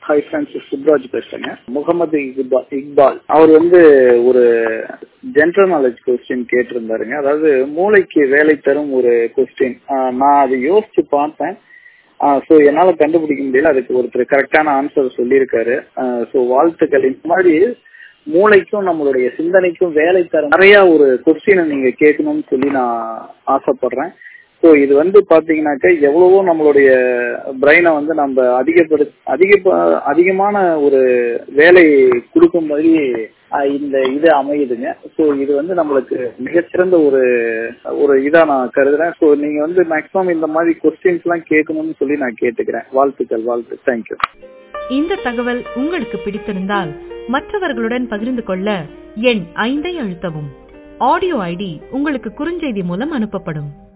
High Francis Subraj பேசுறேங்க. முகமது இக்பால் அவர் ஒரு general knowledge question கேட்டிருந்தாருங்க. அதாவது மூளைக்கு வேலை தரும் ஒரு கொஸ்டின். நான் அதை யோசிச்சு பார்த்தேன். ஸோ என்னால கண்டுபிடிக்க முடியல. அதுக்கு ஒருத்தர் கரெக்டான ஆன்சர் சொல்லியிருக்காரு. ஸோ வாழ்த்துக்கள். இந்த மாதிரி மூளைக்கும் நம்மளுடைய சிந்தனைக்கும் வேலை தர நிறைய ஒரு கொஸ்டினை நீங்க கேட்கணும்னு சொல்லி நான் ஆசைப்படுறேன். ஸோ இது பாத்தீங்கன்னாக்க எவ்வளவோ நம்மளுடைய பிரெயினை நம்ம அதிகமான ஒரு வேலை கொடுக்கும் மாதிரி இந்த இது அமையுதுங்க. ஸோ இது நம்மளுக்கு மிகச்சிறந்த ஒரு இதா நான் கருதுறேன். ஸோ நீங்க மேக்ஸிமம் இந்த மாதிரி கொஸ்டின்ஸ் எல்லாம் கேட்கணும்னு சொல்லி நான் கேட்டுக்கிறேன். வாழ்த்துக்கள். தேங்க்யூ. இந்த தகவல் உங்களுக்கு பிடித்திருந்தால் மற்றவர்களுடன் பகிர்ந்து கொள்ள எண் 5 அழுத்தவும். ஆடியோ ஐடி உங்களுக்கு குறுஞ்செய்தி மூலம் அனுப்பப்படும்.